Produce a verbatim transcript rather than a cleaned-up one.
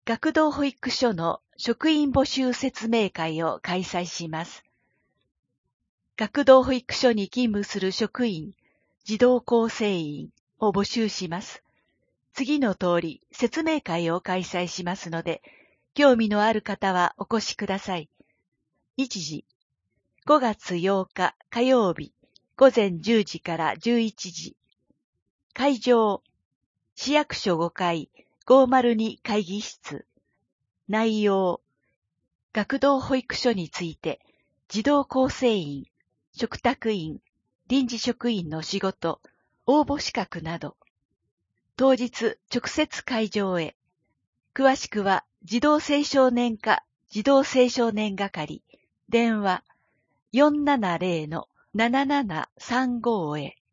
学童保育所の職員募集説明会を開催します。学童保育所に勤務する職員、児童構成員を募集します。次の通り説明会を開催しますので、興味のある方はお越しください。日時、ごがつようか火曜日、午前じゅうじからじゅういちじ。会場、市役所ごかいごまるに会議室。内容、学童保育所について、児童構成員、嘱託員、臨時職員の仕事、応募資格など。当日、直接会場へ。詳しくは、児童青少年課、児童青少年係、電話よんななぜろのななななさんごへ。